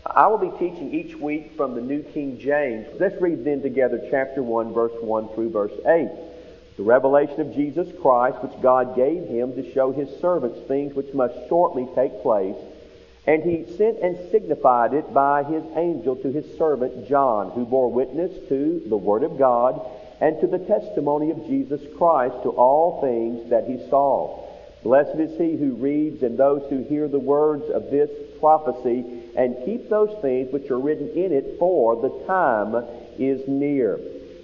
I will be teaching each week from the New King James. Let's read then together chapter 1, verse 1 through verse 8. The revelation of Jesus Christ, which God gave him to show his servants things which must shortly take place. And he sent and signified it by his angel to his servant John, who bore witness to the Word of God and to the testimony of Jesus Christ, to all things that he saw. Blessed is he who reads and those who hear the words of this prophecy and keep those things which are written in it, for the time is near.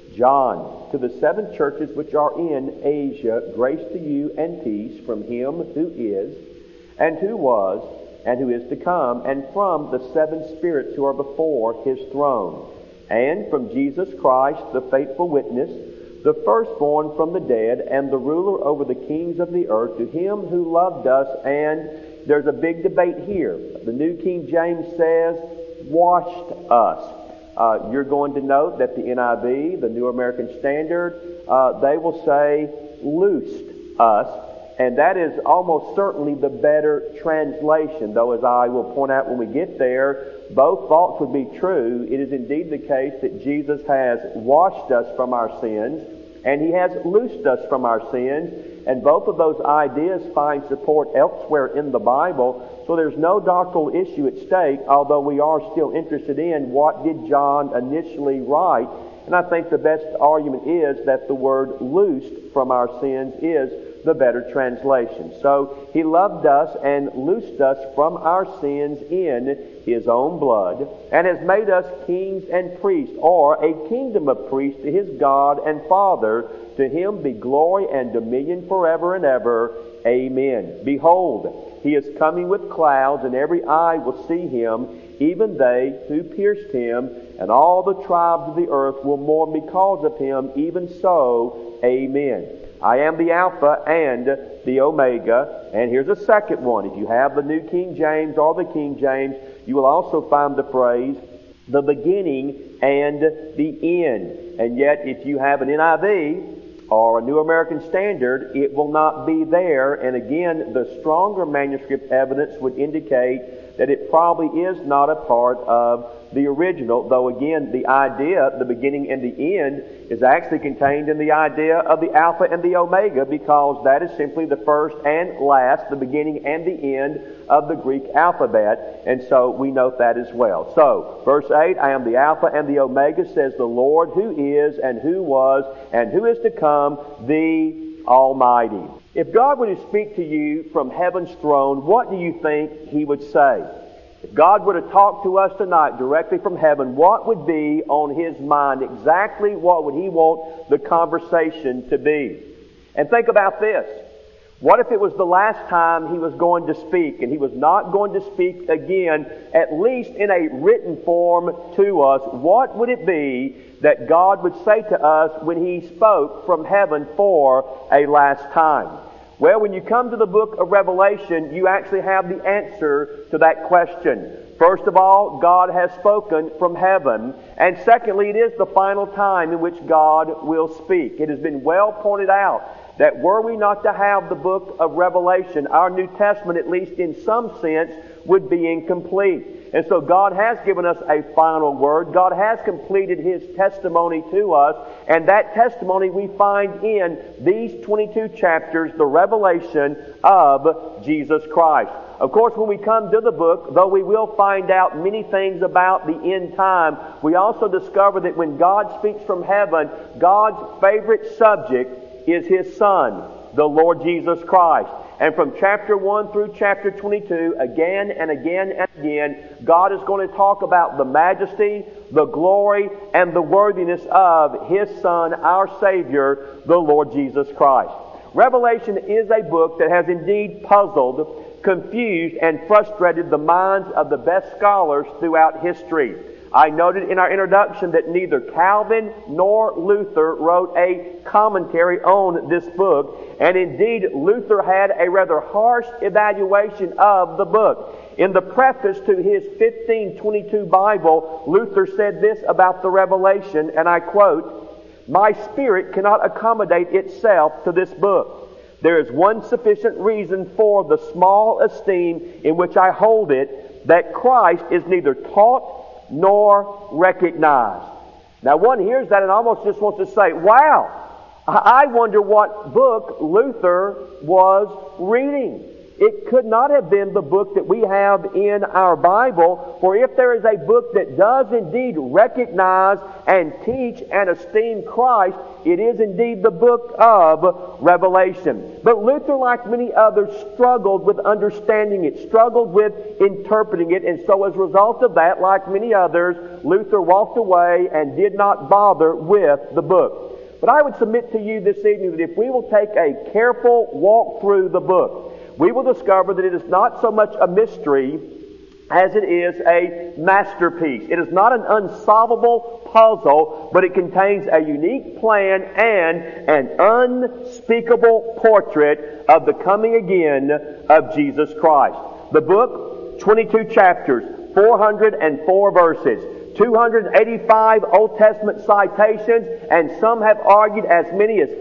John, to the 7 churches which are in Asia, grace to you and peace from him who is, and who was, and who is to come, and from the 7 spirits who are before his throne, and from Jesus Christ, the faithful witness, the firstborn from the dead, and the ruler over the kings of the earth, to him who loved us. And there's a big debate here. The New King James says, washed us. You're going to note that the NIV, the New American Standard, they will say, loosed us. And that is almost certainly the better translation, though as I will point out when we get there, both thoughts would be true. It is indeed the case that Jesus has washed us from our sins, and he has loosed us from our sins, and both of those ideas find support elsewhere in the Bible, so there's no doctrinal issue at stake, although we are still interested in what did John initially write. And I think the best argument is that the word loosed from our sins is the better translation. So he loved us and loosed us from our sins in his own blood, and has made us kings and priests, or a kingdom of priests to his God and Father. To him be glory and dominion forever and ever. Amen. Behold, he is coming with clouds, and every eye will see him, even they who pierced him, and all the tribes of the earth will mourn because of him. Even so, amen. I am the Alpha and the Omega. And here's a second one. If you have the New King James or the King James, you will also find the phrase, the beginning and the end. And yet, if you have an NIV or a New American Standard, it will not be there. And again, the stronger manuscript evidence would indicate that it probably is not a part of the original, though again, the idea, the beginning and the end, is actually contained in the idea of the Alpha and the Omega, because that is simply the first and last, the beginning and the end of the Greek alphabet, and so we note that as well. So, verse 8, I am the Alpha and the Omega, says the Lord, who is and who was and who is to come, the Almighty. If God were to speak to you from heaven's throne, what do you think he would say? If God were to talk to us tonight directly from heaven, what would be on his mind? Exactly what would he want the conversation to be? And think about this. What if it was the last time he was going to speak, and he was not going to speak again, at least in a written form to us? What would it be that God would say to us when he spoke from heaven for a last time? Well, when you come to the book of Revelation, you actually have the answer to that question. First of all, God has spoken from heaven. And secondly, it is the final time in which God will speak. It has been well pointed out that were we not to have the book of Revelation, our New Testament, at least in some sense, would be incomplete. And so God has given us a final word. God has completed his testimony to us. And that testimony we find in these 22 chapters, the revelation of Jesus Christ. Of course, when we come to the book, though we will find out many things about the end time, we also discover that when God speaks from heaven, God's favorite subject is his Son, the Lord Jesus Christ. And from chapter 1 through chapter 22, again and again and again, God is going to talk about the majesty, the glory, and the worthiness of his Son, our Savior, the Lord Jesus Christ. Revelation is a book that has indeed puzzled, confused, and frustrated the minds of the best scholars throughout history. I noted in our introduction that neither Calvin nor Luther wrote a commentary on this book, and indeed Luther had a rather harsh evaluation of the book. In the preface to his 1522 Bible, Luther said this about the Revelation, and I quote, "My spirit cannot accommodate itself to this book. There is one sufficient reason for the small esteem in which I hold it, that Christ is neither taught nor recognized. Now one hears that and almost just wants to say, wow, I wonder what book Luther was reading. It could not have been the book that we have in our Bible, for if there is a book that does indeed recognize and teach and esteem Christ, it is indeed the book of Revelation. But Luther, like many others, struggled with understanding it, struggled with interpreting it, and so as a result of that, like many others, Luther walked away and did not bother with the book. But I would submit to you this evening that if we will take a careful walk through the book, we will discover that it is not so much a mystery as it is a masterpiece. It is not an unsolvable puzzle, but it contains a unique plan and an unspeakable portrait of the coming again of Jesus Christ. The book, 22 chapters, 404 verses, 285 Old Testament citations, and some have argued as many as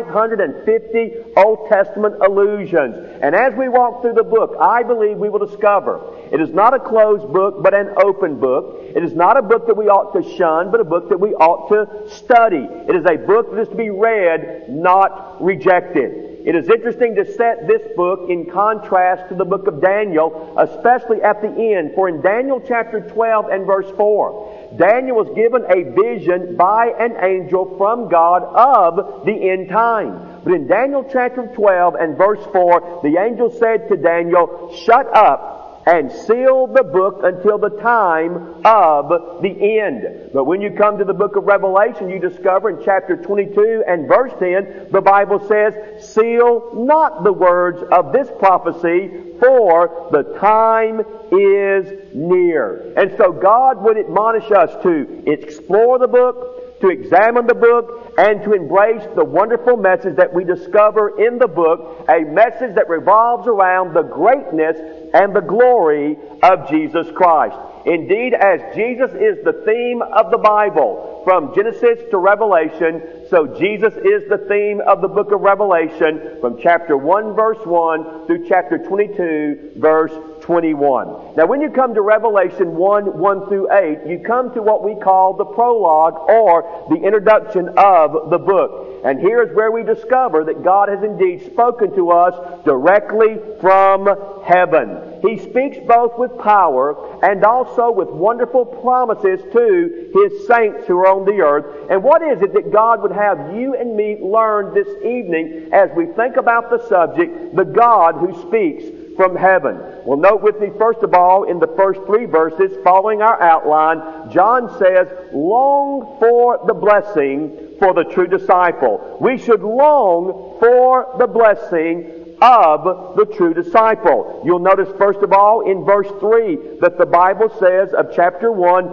550 Old Testament allusions. And as we walk through the book, I believe we will discover it is not a closed book, but an open book. It is not a book that we ought to shun, but a book that we ought to study. It is a book that is to be read, not rejected. It is interesting to set this book in contrast to the book of Daniel, especially at the end. For in Daniel chapter 12 and verse 4, Daniel was given a vision by an angel from God of the end time. But in Daniel chapter 12 and verse 4, the angel said to Daniel, "Shut up and seal the book until the time of the end." But when you come to the book of Revelation, you discover in chapter 22 and verse 10, the Bible says, "Seal not the words of this prophecy, for the time is near." And so God would admonish us to explore the book, to examine the book, and to embrace the wonderful message that we discover in the book, a message that revolves around the greatness and the glory of Jesus Christ. Indeed, as Jesus is the theme of the Bible, from Genesis to Revelation, so Jesus is the theme of the book of Revelation, from chapter 1 verse 1 through chapter 22 verse 21. Now when you come to Revelation 1 through 8, you come to what we call the prologue, or the introduction of the book. And here is where we discover that God has indeed spoken to us directly from heaven. He speaks both with power and also with wonderful promises to His saints who are on the earth. And what is it that God would have you and me learn this evening as we think about the subject, the God who speaks from heaven? Well, note with me first of all in the first 3 verses following our outline, John says, "Long for the blessing for the true disciple." We should long for the blessing of the true disciple. You'll notice first of all in verse 3 that the Bible says of chapter 1,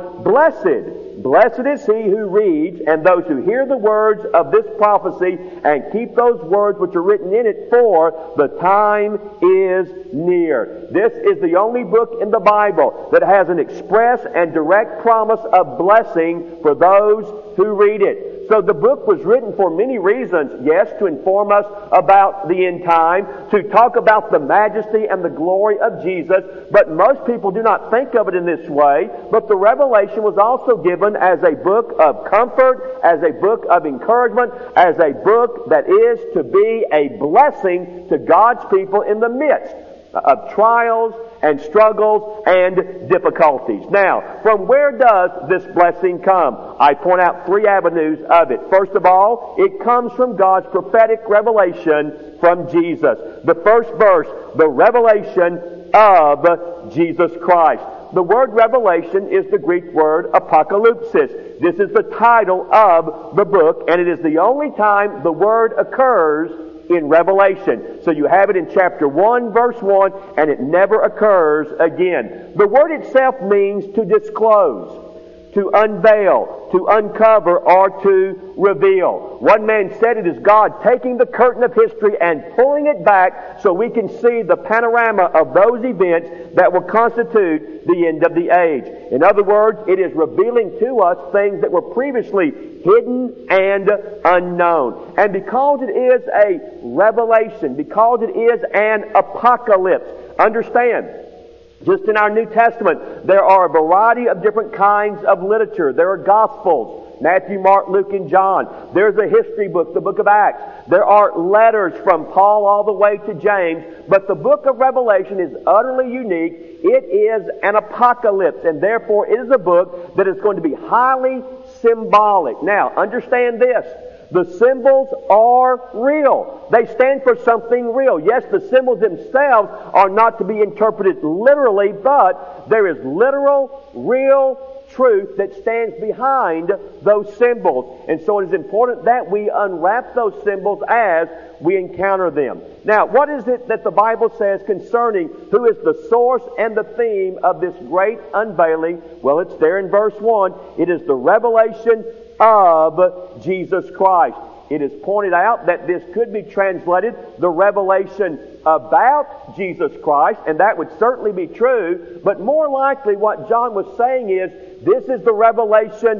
Blessed is he who reads and those who hear the words of this prophecy and keep those words which are written in it, for the time is near. This is the only book in the Bible that has an express and direct promise of blessing for those who read it. So the book was written for many reasons. Yes, to inform us about the end time, to talk about the majesty and the glory of Jesus, but most people do not think of it in this way. But the Revelation was also given as a book of comfort, as a book of encouragement, as a book that is to be a blessing to God's people in the midst of trials and struggles and difficulties. Now, from where does this blessing come? I point out 3 avenues of it. First of all, it comes from God's prophetic revelation from Jesus. The first verse, the revelation of Jesus Christ. The word revelation is the Greek word apocalypsis. This is the title of the book, and it is the only time the word occurs in Revelation. So you have it in chapter 1 verse 1, and it never occurs again. The word itself means to disclose, to unveil, to uncover, or to reveal. One man said it is God taking the curtain of history and pulling it back so we can see the panorama of those events that will constitute the end of the age. In other words, it is revealing to us things that were previously hidden and unknown. And because it is a revelation, because it is an apocalypse, understand, Just in our New Testament, there are a variety of different kinds of literature. There are Gospels, Matthew, Mark, Luke, and John. There's a history book, the book of Acts. There are letters from Paul all the way to James. But the book of Revelation is utterly unique. It is an apocalypse, and therefore it is a book that is going to be highly symbolic. Now, understand this. The symbols are real. They stand for something real. Yes, the symbols themselves are not to be interpreted literally, but there is literal, real truth that stands behind those symbols. And so it is important that we unwrap those symbols as we encounter them. Now, what is it that the Bible says concerning who is the source and the theme of this great unveiling? Well, it's there in verse 1. It is the revelation of Jesus Christ. It is pointed out that this could be translated the revelation about Jesus Christ, and that would certainly be true, but more likely what John was saying is this is the revelation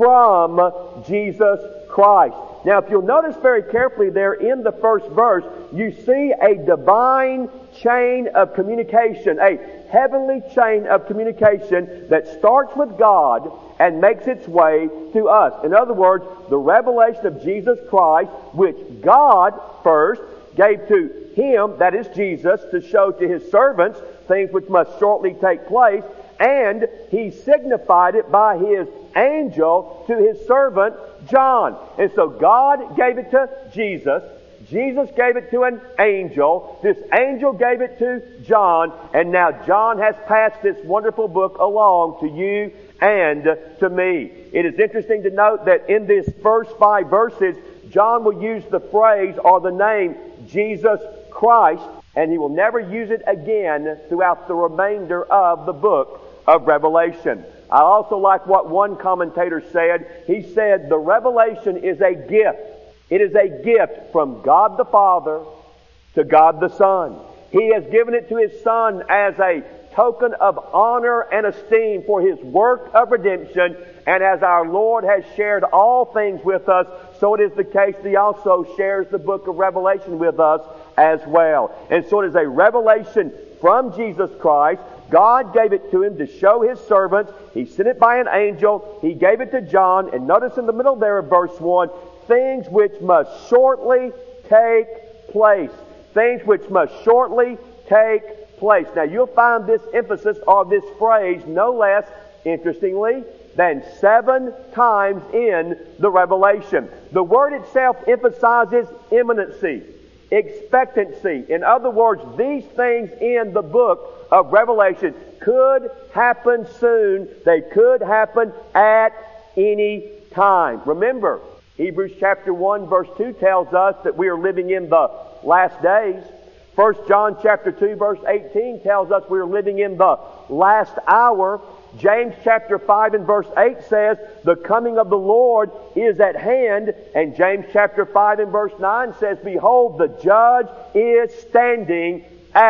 from Jesus Christ. Now, if you'll notice very carefully there in the first verse, you see a divine chain of communication, a heavenly chain of communication that starts with God and makes its way to us. In other words, the revelation of Jesus Christ, which God first gave to Him, that is Jesus, to show to His servants things which must shortly take place, and He signified it by His angel to His servant John. And so God gave it to Jesus. Jesus gave it to an angel. This angel gave it to John. And now John has passed this wonderful book along to you and to me. It is interesting to note that in these first 5 verses, John will use the phrase or the name Jesus Christ, and he will never use it again throughout the remainder of the book of Revelation. I also like what one commentator said. He said, the revelation is a gift. It is a gift from God the Father to God the Son. He has given it to His Son as a token of honor and esteem for His work of redemption. And as our Lord has shared all things with us, so it is the case that He also shares the book of Revelation with us as well. And so it is a revelation from Jesus Christ. God gave it to Him to show His servants. He sent it by an angel. He gave it to John. And notice in the middle there of verse 1, things which must shortly take place. Things which must shortly take place. Now you'll find this emphasis or this phrase no less, interestingly, than 7 times in the Revelation. The word itself emphasizes imminency, expectancy. In other words, these things in the book of Revelation could happen soon. They could happen at any time. Remember, Hebrews chapter 1 verse 2 tells us that we are living in the last days. 1 John chapter 2 verse 18 tells us we are living in the last hour. James chapter 5 and verse 8 says the coming of the Lord is at hand. And James chapter 5 and verse 9 says, behold, the judge is standing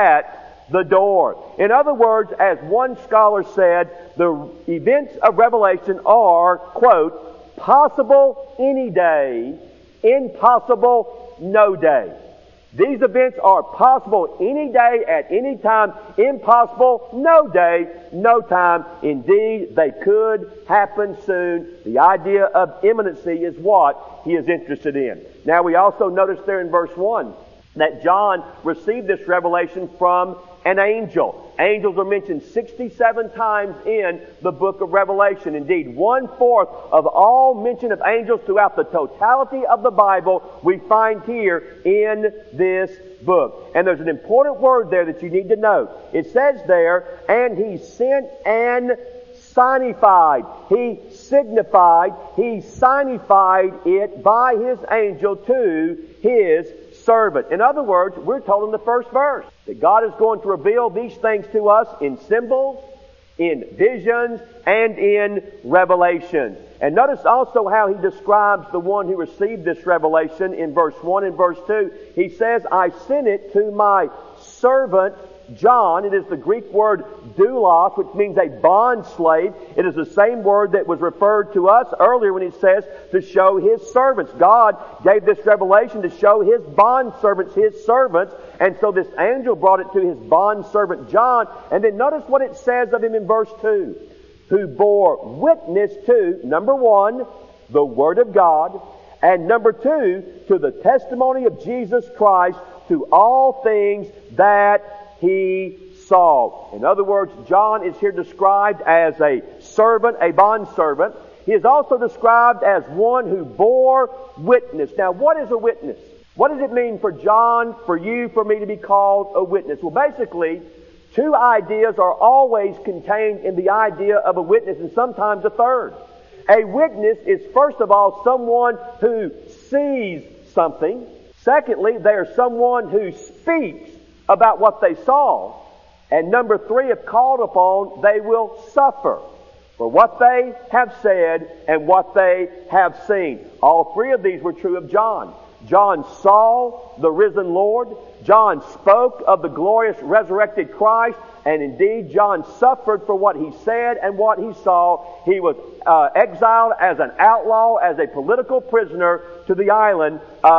at the door. In other words, as one scholar said, the events of Revelation are, quote, possible any day, impossible no day. These events are possible any day, at any time, impossible no day, no time. Indeed, they could happen soon. The idea of imminency is what he is interested in. Now we also notice there in verse 1 that John received this revelation from an angel. Angels are mentioned 67 times in the book of Revelation. Indeed, 1/4 of all mention of angels throughout the totality of the Bible we find here in this book. And there's an important word there that you need to note. It says there, and he sent and signified. He signified, he signified it by his angel to his servant. In other words, we're told in the first verse that God is going to reveal these things to us in symbols, in visions, and in revelations. And notice also how he describes the one who received this revelation in verse 1 and verse 2. He says, I sent it to my servant John. It is the Greek word doulos, which means a bond slave. It is the same word that was referred to us earlier when he says to show his servants. God gave this revelation to show his bond servants, his servants. And so this angel brought it to his bond servant John. And then notice what it says of him in verse 2. Who bore witness to, number 1, the Word of God, and number 2, to the testimony of Jesus Christ, to all things that he saw. In other words, John is here described as a servant, a bondservant. He is also described as one who bore witness. Now, what is a witness? What does it mean for John, for you, for me to be called a witness? Well, basically, 2 ideas are always contained in the idea of a witness, and sometimes a third. A witness is, first of all, someone who sees something. Secondly, they are someone who speaks about what they saw. And number 3, if called upon, they will suffer for what they have said and what they have seen. All 3 of these were true of John. John saw the risen Lord. John spoke of the glorious resurrected Christ. And indeed, John suffered for what he said and what he saw. He was exiled as an outlaw, as a political prisoner to the island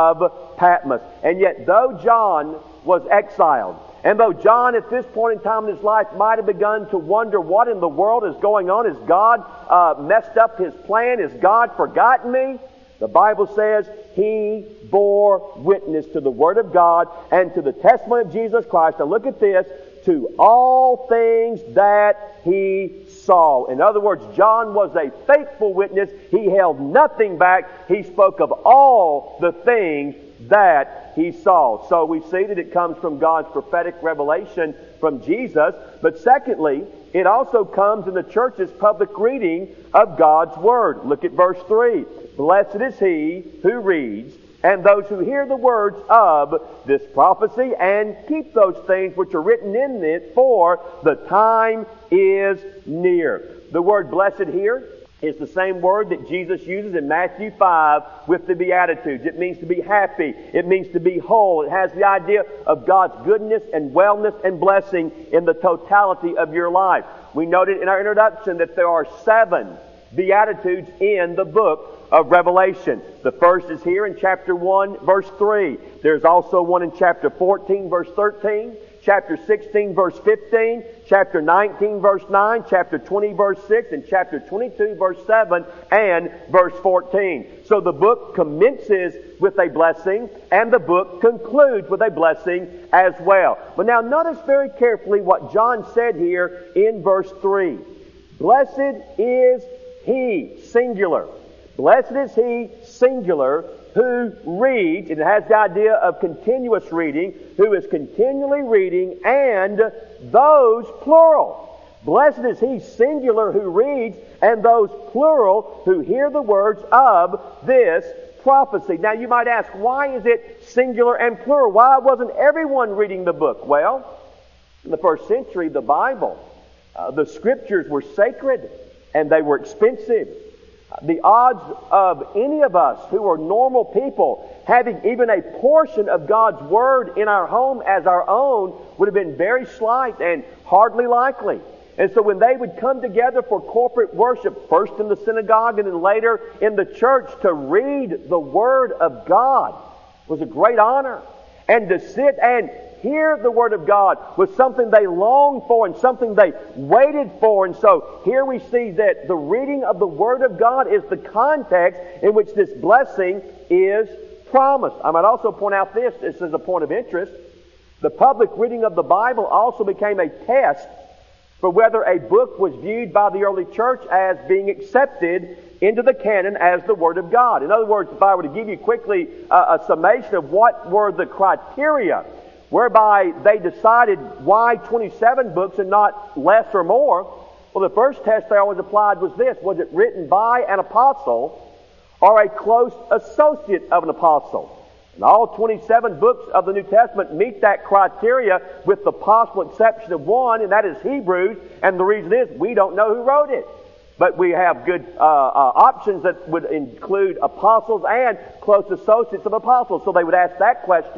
of Patmos. And yet, though John was exiled, and though John at this point in time in his life might have begun to wonder what in the world is going on, has God messed up his plan? Has God forgotten me? The Bible says he bore witness to the Word of God and to the testimony of Jesus Christ. Now look at this. To all things that he saw. In other words, John was a faithful witness. He held nothing back. He spoke of all the things that he saw. So we see that it comes from God's prophetic revelation from Jesus. But secondly, it also comes in the church's public reading of God's Word. Look at verse 3. Blessed is he who reads, and those who hear the words of this prophecy and keep those things which are written in it, for the time is near. The word blessed here is the same word that Jesus uses in Matthew 5 with the Beatitudes. It means to be happy. It means to be whole. It has the idea of God's goodness and wellness and blessing in the totality of your life. We noted in our introduction that there are 7 Beatitudes in the book of Revelation. The first is here in chapter 1, verse 3. There's also one in chapter 14, verse 13, chapter 16, verse 15, chapter 19, verse 9, chapter 20, verse 6, and chapter 22, verse 7, and verse 14. So the book commences with a blessing, and the book concludes with a blessing as well. But now notice very carefully what John said here in verse 3. Blessed is he, singular. Blessed is he, singular, who reads, and it has the idea of continuous reading, who is continually reading, and those, plural. Blessed is he, singular, who reads, and those, plural, who hear the words of this prophecy. Now you might ask, why is it singular and plural? Why wasn't everyone reading the book? Well, in the first century, the Bible, the Scriptures were sacred, and they were expensive. The odds of any of us who are normal people having even a portion of God's Word in our home as our own would have been very slight and hardly likely. And so when they would come together for corporate worship, first in the synagogue and then later in the church, to read the Word of God was a great honor. And to sit and hear the Word of God was something they longed for and something they waited for. And so here we see that the reading of the Word of God is the context in which this blessing is promised. I might also point out this is a point of interest. The public reading of the Bible also became a test for whether a book was viewed by the early church as being accepted into the canon as the Word of God. In other words, if I were to give you quickly a summation of what were the criteria whereby they decided why 27 books and not less or more, well, the first test they always applied was this: was it written by an apostle or a close associate of an apostle? And all 27 books of the New Testament meet that criteria with the possible exception of one, and that is Hebrews. And the reason is we don't know who wrote it. But we have good options that would include apostles and close associates of apostles. So they would ask that question.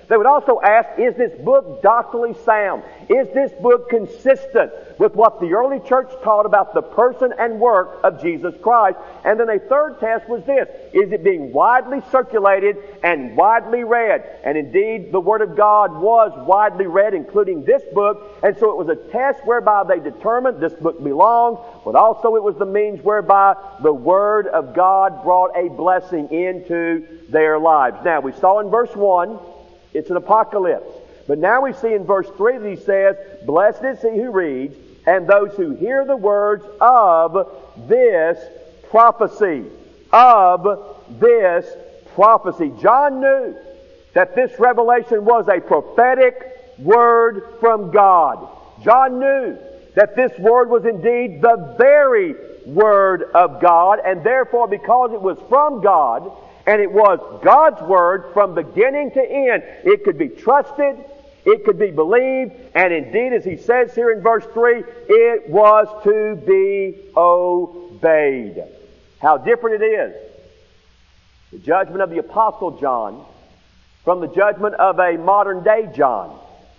They would also ask, is this book doctrinally sound? Is this book consistent with what the early church taught about the person and work of Jesus Christ? And then a third test was this: is it being widely circulated and widely read? And indeed, the Word of God was widely read, including this book. And so it was a test whereby they determined this book belonged, but also it was the means whereby the Word of God brought a blessing into their lives. Now, we saw in verse 1, it's an apocalypse. But now we see in verse 3 that he says, blessed is he who reads, and those who hear the words of this prophecy. Of this prophecy. John knew that this revelation was a prophetic word from God. John knew that this word was indeed the very word of God, and therefore, because it was from God, and it was God's word from beginning to end, it could be trusted, it could be believed, and indeed, as he says here in verse 3, it was to be obeyed. How different it is, the judgment of the Apostle John from the judgment of a modern day John.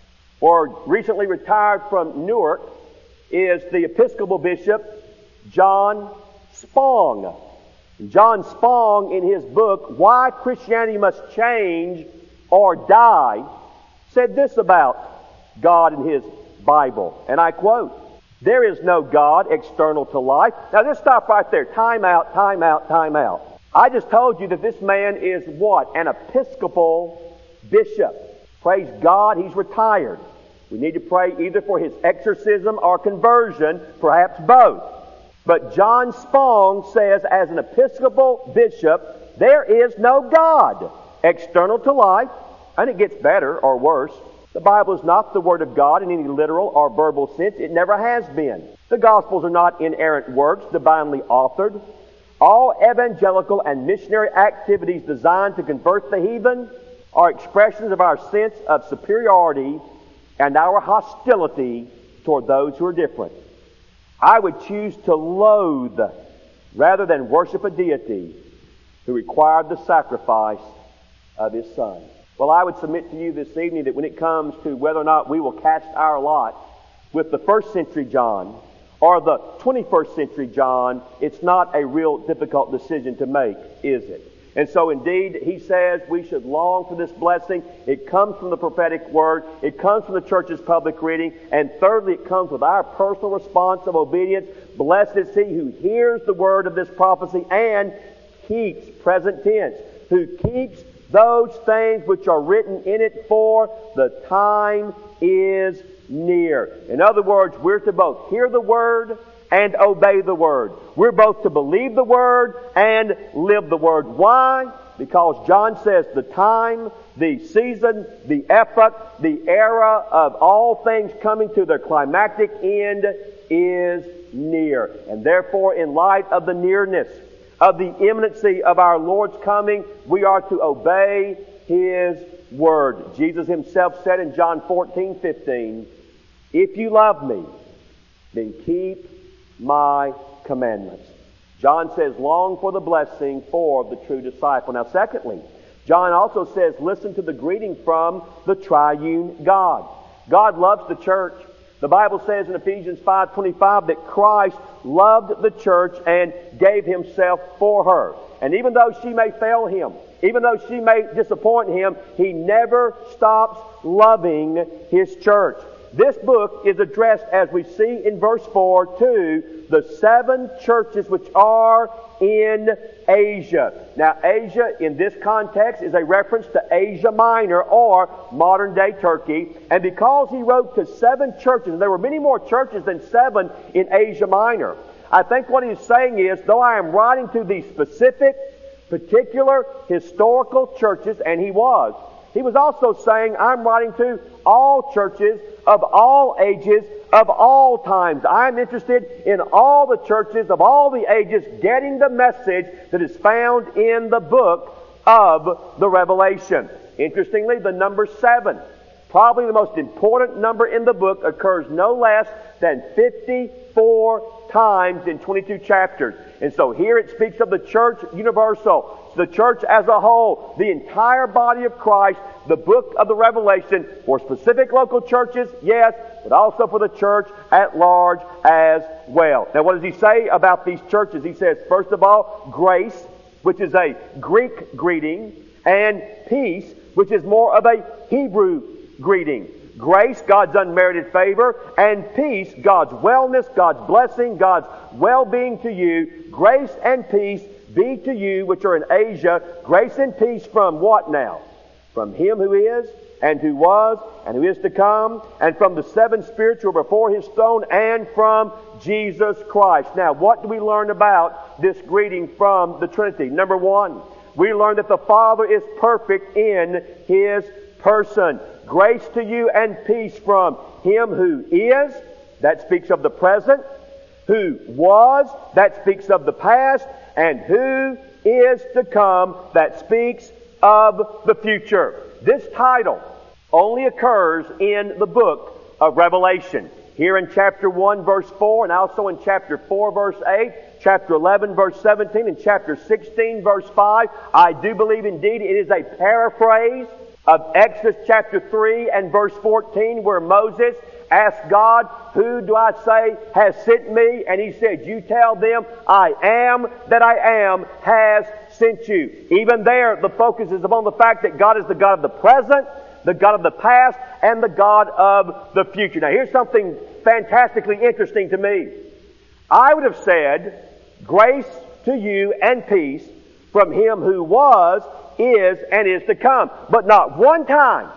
Or recently retired from Newark is the Episcopal Bishop John Spong. John Spong, in his book, Why Christianity Must Change or Die, said this about God and His Bible, and I quote, there is no God external to life. Now just stop right there. Time out, time out, time out. I just told you that this man is what? An Episcopal bishop. Praise God, he's retired. We need to pray either for his exorcism or conversion, perhaps both. But John Spong says, as an Episcopal bishop, there is no God external to life, and it gets better or worse. The Bible is not the Word of God in any literal or verbal sense. It never has been. The Gospels are not inerrant works, divinely authored. All evangelical and missionary activities designed to convert the heathen are expressions of our sense of superiority and our hostility toward those who are different. I would choose to loathe rather than worship a deity who required the sacrifice of His Son. Well, I would submit to you this evening that when it comes to whether or not we will cast our lot with the first century John or the 21st century John, it's not a real difficult decision to make, is it? And so indeed, he says we should long for this blessing. It comes from the prophetic word. It comes from the church's public reading. And thirdly, it comes with our personal response of obedience. Blessed is he who hears the word of this prophecy and keeps, present tense, who keeps those things which are written in it, for the time is near. In other words, we're to both hear the word and obey the word. We're both to believe the word and live the word. Why? Because John says the time, the season, the epoch, the era of all things coming to their climactic end is near. And therefore, in light of the nearness, of the imminency of our Lord's coming, we are to obey His word. Jesus Himself said in John 14:15, if you love me, then keep my commandments. John says, long for the blessing for the true disciple. Now, secondly, John also says, listen to the greeting from the triune God. God loves the church. The Bible says in Ephesians 5:25 that Christ loved the church and gave Himself for her. And even though she may fail Him, even though she may disappoint Him, He never stops loving His church. This book is addressed, as we see in verse 4, to the 7 churches which are in Asia. Now, Asia in this context is a reference to Asia Minor or modern-day Turkey. And because he wrote to 7 churches, and there were many more churches than 7 in Asia Minor, I think what he's saying is, though I am writing to these specific, particular, historical churches, and he was also saying, I'm writing to all churches of all ages, of all times. I'm interested in all the churches of all the ages getting the message that is found in the book of the Revelation. Interestingly, the number 7 probably the most important number in the book, occurs no less than 54 times in 22 chapters. And so here it speaks of the church universal, the church as a whole, the entire body of Christ, the book of the Revelation, for specific local churches, yes, but also for the church at large as well. Now what does he say about these churches? He says, first of all, grace, which is a Greek greeting, and peace, which is more of a Hebrew greeting. Grace, God's unmerited favor, and peace, God's wellness, God's blessing, God's well-being to you. Grace and peace be to you which are in Asia. Grace and peace from what now? From Him who is, and who was, and who is to come, and from the seven spirits who are before His throne, and from Jesus Christ. Now, what do we learn about this greeting from the Trinity? Number one, we learn that the Father is perfect in His person. Grace to you and peace from Him who is, that speaks of the present, who was, that speaks of the past, and who is to come, that speaks of the future. This title only occurs in the book of Revelation. Here in chapter 1 verse 4, and also in chapter 4 verse 8, chapter 11 verse 17, and chapter 16 verse 5. I do believe indeed it is a paraphrase of Exodus chapter 3 and verse 14, where Moses asked God, who do I say has sent me? And He said, you tell them, I am that I am has sent you. Even there, the focus is upon the fact that God is the God of the present, the God of the past, and the God of the future. Now here's something fantastically interesting to me. I would have said, grace to you and peace from Him who was, is, and is to come. But not one time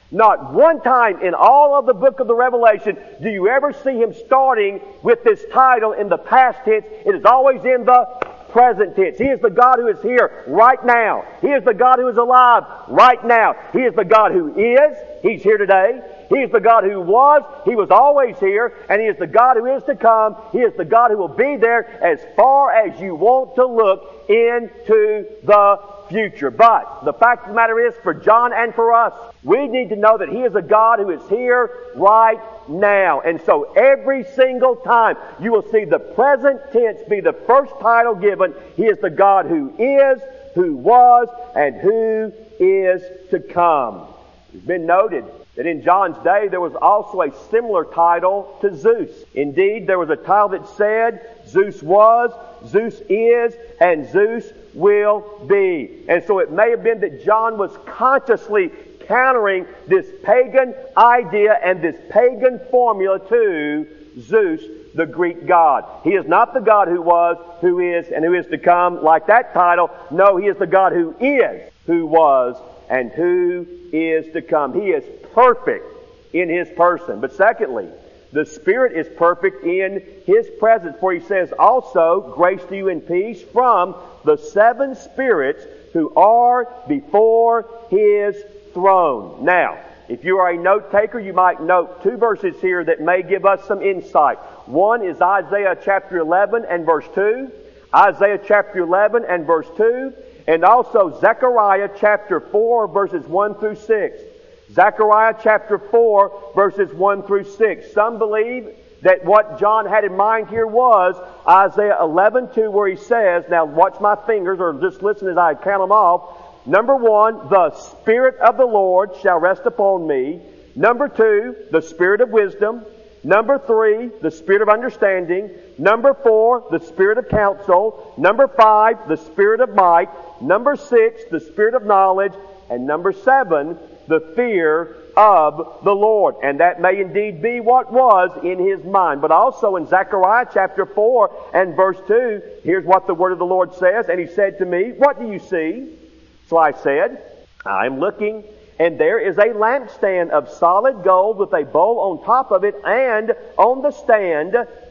in all of the book of the Revelation do you ever see Him starting with this title in the past tense. It is always in the present tense. He is the God who is here right now. He is the God who is alive right now. He is the God who is. He's here today. He is the God who was. He was always here. And He is the God who is to come. He is the God who will be there as far as you want to look into the future. But the fact of the matter is, for John and for us, we need to know that He is a God who is here right now. And so every single time you will see the present tense be the first title given. He is the God who is, who was, and who is to come. It's been noted that in John's day there was also a similar title to Zeus. Indeed, there was a title that said, Zeus was, Zeus is, and Zeus will be. And so it may have been that John was consciously countering this pagan idea and this pagan formula to Zeus, the Greek god. He is not the God who was, who is, and who is to come like that title. No, He is the God who is, who was, and who is to come. He is perfect in His person. But secondly, the Spirit is perfect in His presence. For He says also, grace to you and peace from the seven spirits who are before His throne. Now, if you are a note taker, you might note two verses here that may give us some insight. One is Isaiah chapter 11 and verse 2. Isaiah chapter 11 and verse 2. And also Zechariah chapter 4 verses 1 through 6. Zechariah chapter 4 verses 1 through 6. Some believe that what John had in mind here was Isaiah 11:2, where he says, now watch my fingers or just listen as I count them off. Number 1, the Spirit of the Lord shall rest upon me. Number 2, the Spirit of wisdom. Number 3, the Spirit of understanding. Number 4, the Spirit of counsel. Number 5, the Spirit of might. Number 6, the Spirit of knowledge. And number 7, the fear of the Lord. And that may indeed be what was in his mind. But also in Zechariah chapter 4 and verse 2, here's what the word of the Lord says. And he said to me, what do you see? So I said, I'm looking, and there is a lampstand of solid gold with a bowl on top of it, and on the stand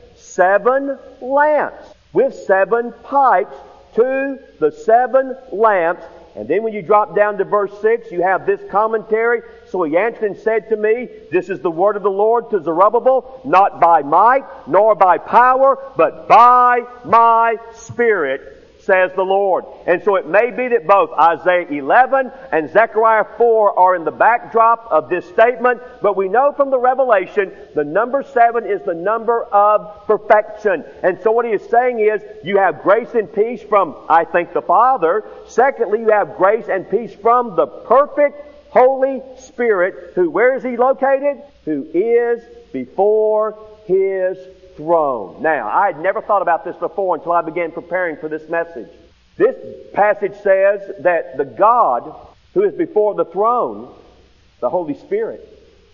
7 lamps with 7 pipes to the 7 lamps. And then when you drop down to verse 6, you have this commentary. So he answered and said to me, this is the word of the Lord to Zerubbabel, not by might, nor by power, but by my Spirit, says the Lord. And so it may be that both Isaiah 11 and Zechariah 4 are in the backdrop of this statement, but we know from the Revelation the number 7 is the number of perfection. And so what he is saying is, you have grace and peace from, I think, the Father. Secondly, you have grace and peace from the perfect Holy Spirit, who, where is He located? Who is before His throne. Now, I had never thought about this before until I began preparing for this message. This passage says that the God who is before the throne, the Holy Spirit,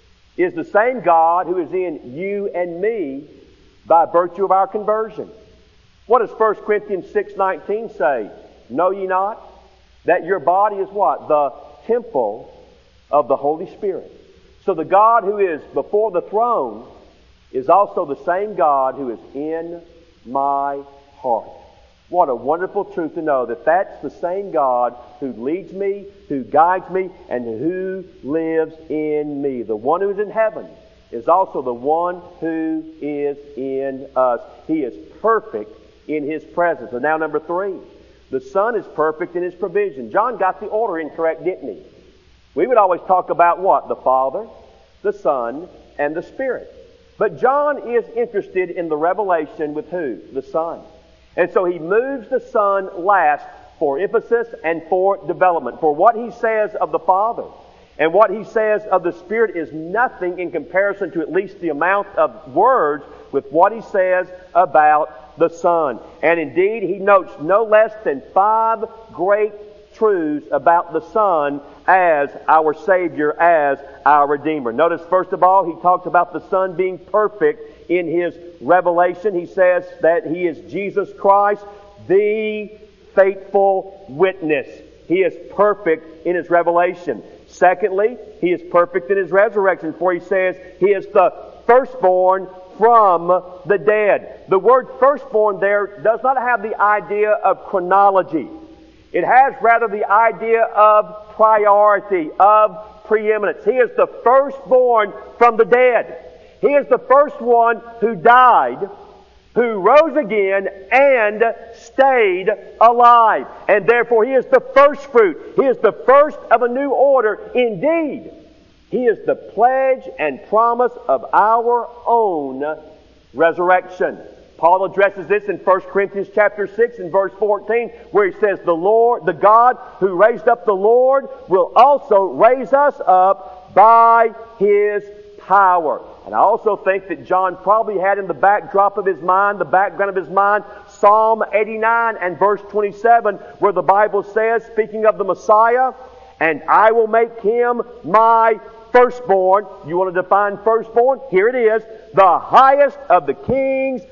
is the same God who is in you and me by virtue of our conversion. What does 1 Corinthians 6:19 say? Know ye not that your body is what? The temple of the Holy Spirit. So the God who is before the throne is also the same God who is in my heart. What a wonderful truth to know that that's the same God who leads me, who guides me, and who lives in me. The one who is in heaven is also the one who is in us. He is perfect in His presence. And now number 3, the Son is perfect in His provision. John got the order incorrect, didn't he? We would always talk about what? The Father, the Son, and the Spirit. But John is interested in the revelation with who? The Son. And so he moves the Son last for emphasis and for development. For what he says of the Father and what he says of the Spirit is nothing in comparison to at least the amount of words with what he says about the Son. And indeed, he notes no less than 5 great truths about the Son as our Savior, as our Redeemer. Notice, first of all, he talks about the Son being perfect in His revelation. He says that He is Jesus Christ, the faithful witness. He is perfect in His revelation. Secondly, He is perfect in His resurrection, for He says He is the firstborn from the dead. The word firstborn there does not have the idea of chronology. It has rather the idea of priority, of preeminence. He is the firstborn from the dead. He is the first one who died, who rose again, and stayed alive. And therefore He is the first fruit. He is the first of a new order. Indeed, He is the pledge and promise of our own resurrection. Paul addresses this in 1 Corinthians chapter 6 and verse 14, where he says, the Lord, the God who raised up the Lord will also raise us up by His power. And I also think that John probably had in the backdrop of his mind, the background of his mind, Psalm 89 and verse 27, where the Bible says, speaking of the Messiah, and I will make Him my firstborn. You want to define firstborn? Here it is. The highest of the kings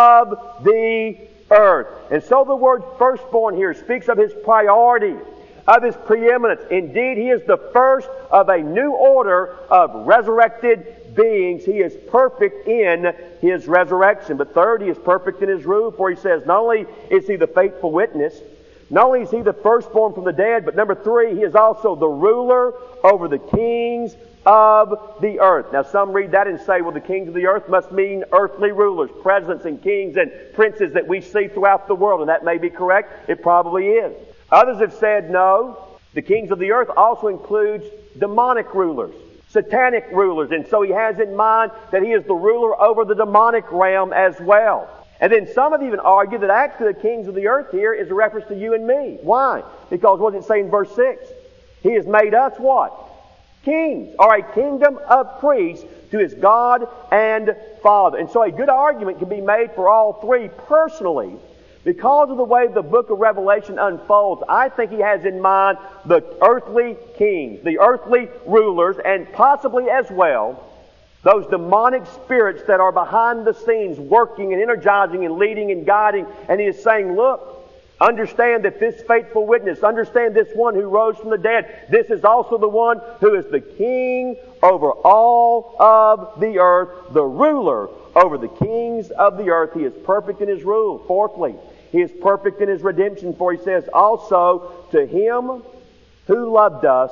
of the earth. And so the word firstborn here speaks of His priority, of His preeminence. Indeed, He is the first of a new order of resurrected beings. He is perfect in His resurrection. But third, He is perfect in His rule, for He says not only is He the faithful witness, not only is He the firstborn from the dead, but number 3, He is also the ruler over the kings of the earth. Now some read that and say, well, the kings of the earth must mean earthly rulers, presidents and kings and princes that we see throughout the world. And that may be correct. It probably is. Others have said, no, the kings of the earth also includes demonic rulers, satanic rulers. And so he has in mind that he is the ruler over the demonic realm as well. And then some have even argued that actually the kings of the earth here is a reference to you and me. Why? Because what does it say in verse 6? He has made us what? Kings, or a kingdom of priests to His God and Father. And so a good argument can be made for all 3 personally. Because of the way the book of Revelation unfolds, I think he has in mind the earthly kings, the earthly rulers, and possibly as well those demonic spirits that are behind the scenes working and energizing and leading and guiding. And he is saying, look, understand that this faithful witness, understand this one who rose from the dead, this is also the one who is the king over all of the earth, the ruler over the kings of the earth. He is perfect in His rule. Fourthly, He is perfect in His redemption, for He says, also to Him who loved us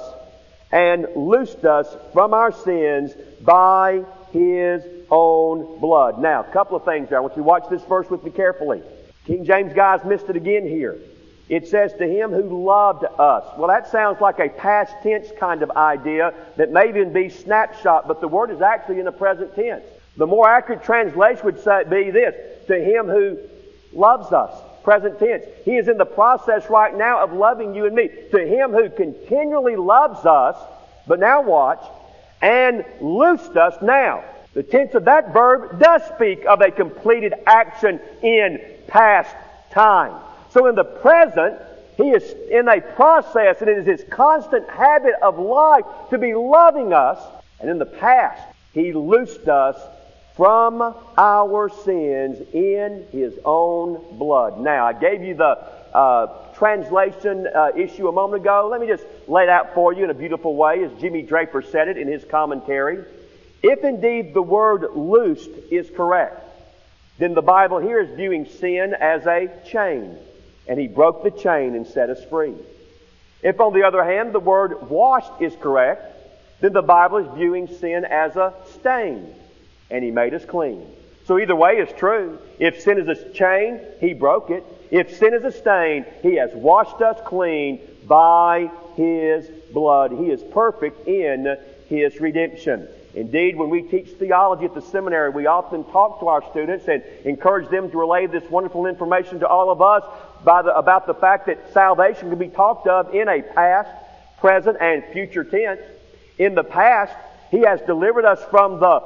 and loosed us from our sins by His own blood. Now, a couple of things there. I want you to watch this verse with me carefully. King James guys missed it again here. It says, to Him who loved us. Well, that sounds like a past tense kind of idea that may even be snapshot, but the word is actually in the present tense. The more accurate translation would be this: to Him who loves us. Present tense. He is in the process right now of loving you and me. To Him who continually loves us, but now watch, and loosed us now. The tense of that verb does speak of a completed action in past time. So in the present, He is in a process, and it is His constant habit of life to be loving us. And in the past, He loosed us from our sins in His own blood. Now, I gave you the translation issue a moment ago. Let me just lay it out for you in a beautiful way, as Jimmy Draper said it in his commentary. If indeed the word loosed is correct, then the Bible here is viewing sin as a chain, and He broke the chain and set us free. If, on the other hand, the word washed is correct, then the Bible is viewing sin as a stain, and He made us clean. So either way is true. If sin is a chain, He broke it. If sin is a stain, He has washed us clean by His blood. He is perfect in His redemption. Indeed, when we teach theology at the seminary, we often talk to our students and encourage them to relay this wonderful information to all of us about the fact that salvation can be talked of in a past, present, and future tense. In the past, He has delivered us from the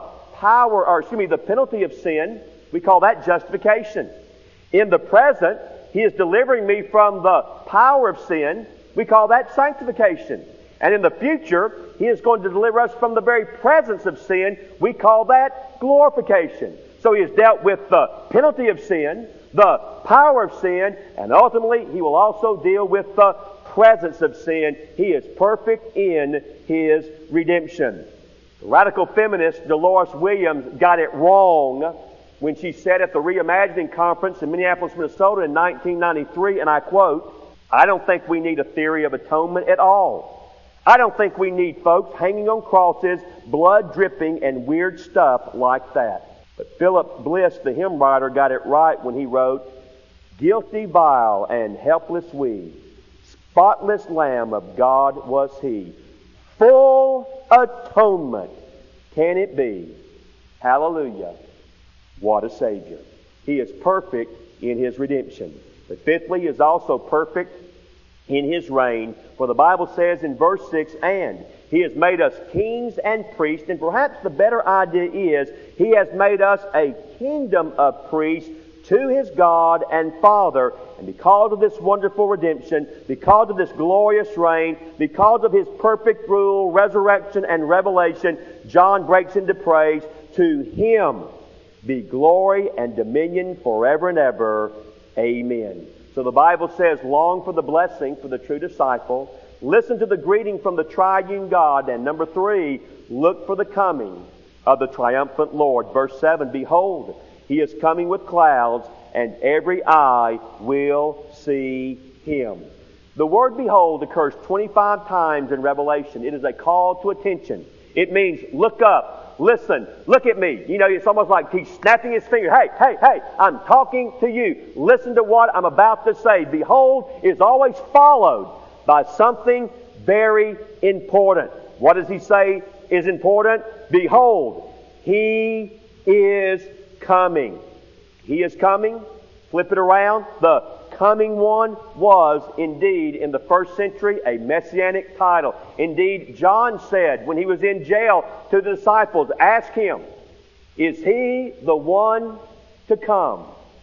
penalty of sin. We call that justification. In the present, He is delivering me from the power of sin. We call that sanctification. And in the future, He is going to deliver us from the very presence of sin. We call that glorification. So He has dealt with the penalty of sin, the power of sin, and ultimately He will also deal with the presence of sin. He is perfect in His redemption. The radical feminist Dolores Williams got it wrong when she said at the Reimagining Conference in Minneapolis, Minnesota in 1993, and I quote, "I don't think we need a theory of atonement at all. I don't think we need folks hanging on crosses, blood dripping, and weird stuff like that." But Philip Bliss, the hymn writer, got it right when he wrote, "Guilty, vile, and helpless we, spotless Lamb of God was He. Full atonement can it be. Hallelujah, what a Savior." He is perfect in His redemption. But fifthly, He is also perfect in His reign. For the Bible says in verse 6, "And He has made us kings and priests." And perhaps the better idea is, He has made us a kingdom of priests to His God and Father. And because of this wonderful redemption, because of this glorious reign, because of His perfect rule, resurrection, and revelation, John breaks into praise. To Him be glory and dominion forever and ever. Amen. So the Bible says, long for the blessing for the true disciple. Listen to the greeting from the triune God. And number 3, look for the coming of the triumphant Lord. Verse 7, "Behold, He is coming with clouds, and every eye will see Him." The word behold occurs 25 times in Revelation. It is a call to attention. It means look up, listen, look at me. You know, it's almost like He's snapping His finger. Hey, I'm talking to you. Listen to what I'm about to say. Behold is always followed by something very important. What does He say is important? Behold, He is coming. He is coming. Flip it around. The coming one was indeed in the first century a messianic title. Indeed, John said when he was in jail to the disciples, ask him, is He the one to come?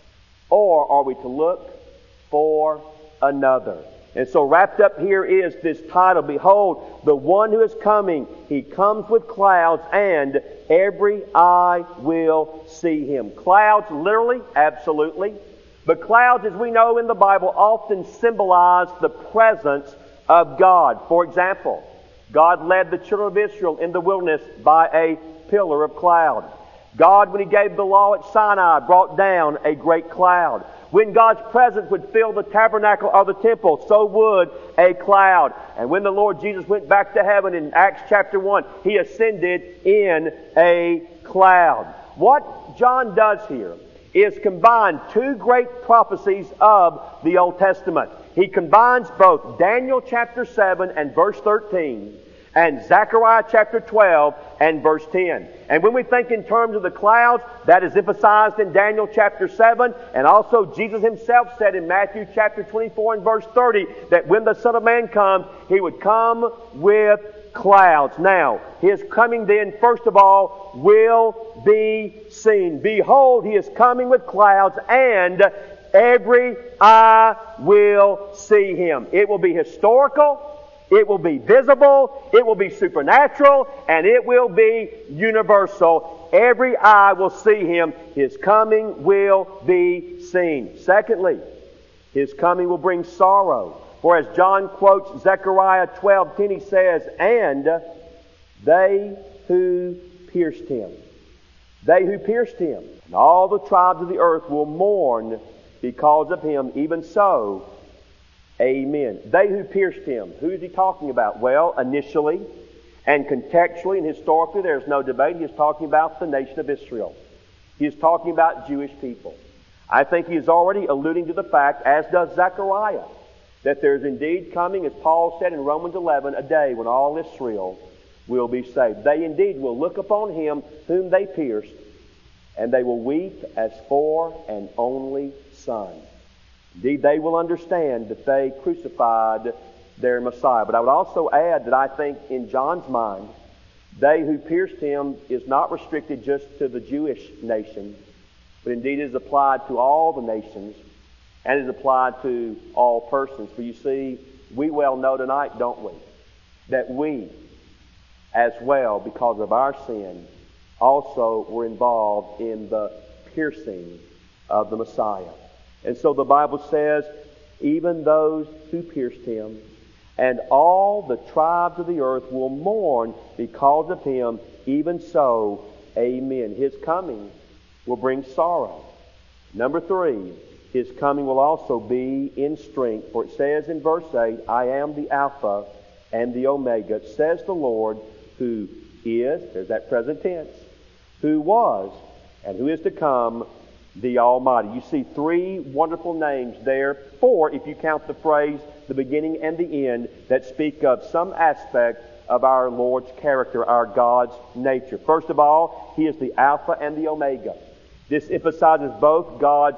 Or are we to look for another? And so wrapped up here is this title, behold, the one who is coming. He comes with clouds, and every eye will see Him. Clouds, literally, absolutely. But clouds, as we know in the Bible, often symbolize the presence of God. For example, God led the children of Israel in the wilderness by a pillar of cloud. God, when He gave the law at Sinai, brought down a great cloud. When God's presence would fill the tabernacle or the temple, so would a cloud. And when the Lord Jesus went back to heaven in Acts chapter 1, He ascended in a cloud. What John does here is combined two great prophecies of the Old Testament. He combines both Daniel chapter 7 and verse 13 and Zechariah chapter 12 and verse 10. And when we think in terms of the clouds, that is emphasized in Daniel chapter 7, and also Jesus himself said in Matthew chapter 24 and verse 30 that when the Son of Man comes, he would come with clouds. Now, his coming then, first of all, will be seen. Behold, he is coming with clouds, and every eye will see him. It will be historical, it will be visible, it will be supernatural, and it will be universal. Every eye will see him. His coming will be seen. Secondly, his coming will bring sorrow. For as John quotes Zechariah 12:10, he says, "And they who pierced him." They who pierced him. And all the tribes of the earth will mourn because of him. Even so, amen. They who pierced him. Who is he talking about? Well, initially and contextually and historically, there's no debate. He is talking about the nation of Israel. He is talking about Jewish people. I think he is already alluding to the fact, as does Zechariah, that there is indeed coming, as Paul said in Romans 11, a day when all Israel will be saved. They indeed will look upon him whom they pierced, and they will weep as for an only son. Indeed, they will understand that they crucified their Messiah. But I would also add that I think in John's mind, they who pierced him is not restricted just to the Jewish nation, but indeed is applied to all the nations and is applied to all persons. For you see, we well know tonight, don't we, that we as well, because of our sin, also were involved in the piercing of the Messiah. And so the Bible says, even those who pierced him, and all the tribes of the earth will mourn because of him. Even so, amen. His coming will bring sorrow. Number 3, his coming will also be in strength. For it says in verse 8, "I am the Alpha and the Omega, says the Lord, who is," there's that present tense, "who was, and who is to come, the Almighty." You see 3 wonderful names there, 4 if you count the phrase, the beginning and the end, that speak of some aspect of our Lord's character, our God's nature. First of all, he is the Alpha and the Omega. This emphasizes both God's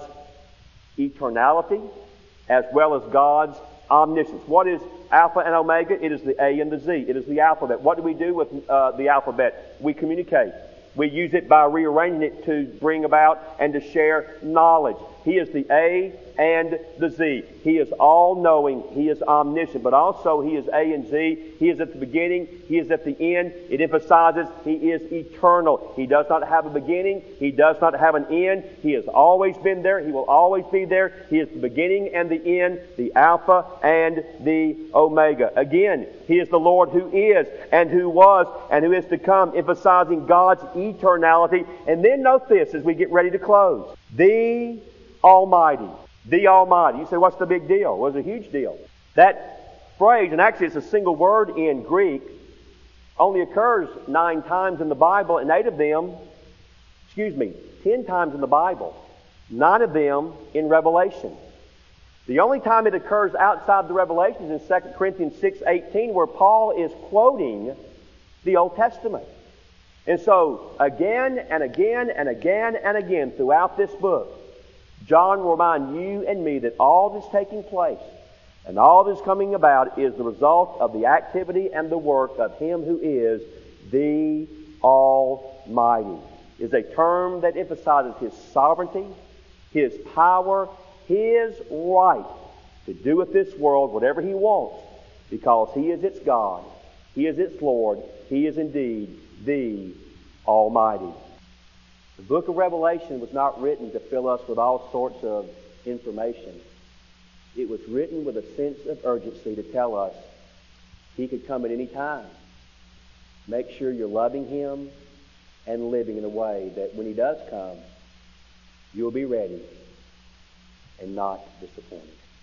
eternality as well as God's omniscience. What is Alpha and Omega? It is the A and the Z. It is the alphabet. What do we do with the alphabet? We communicate. We use it by rearranging it to bring about and to share knowledge. He is the A and the Z. He is all-knowing. He is omniscient. But also He is A and Z. He is at the beginning. He is at the end. It emphasizes He is eternal. He does not have a beginning. He does not have an end. He has always been there. He will always be there. He is the beginning and the end, the Alpha and the Omega. Again, He is the Lord who is and who was and who is to come, emphasizing God's eternality. And then note this as we get ready to close. The Almighty. The Almighty. You say, what's the big deal? Well, it's a huge deal. That phrase, and actually it's a single word in Greek, only occurs 9 times in the Bible, and 10 times in the Bible. 9 of them in Revelation. The only time it occurs outside the Revelation is in 2 Corinthians 6:18, where Paul is quoting the Old Testament. And so, again and again and again and again throughout this book, John will remind you and me that all that's taking place and all that's coming about is the result of the activity and the work of Him who is the Almighty. It is a term that emphasizes His sovereignty, His power, His right to do with this world whatever He wants, because He is its God, He is its Lord, He is indeed the Almighty. The book of Revelation was not written to fill us with all sorts of information. It was written with a sense of urgency to tell us He could come at any time. Make sure you're loving Him and living in a way that when He does come, you'll be ready and not disappointed.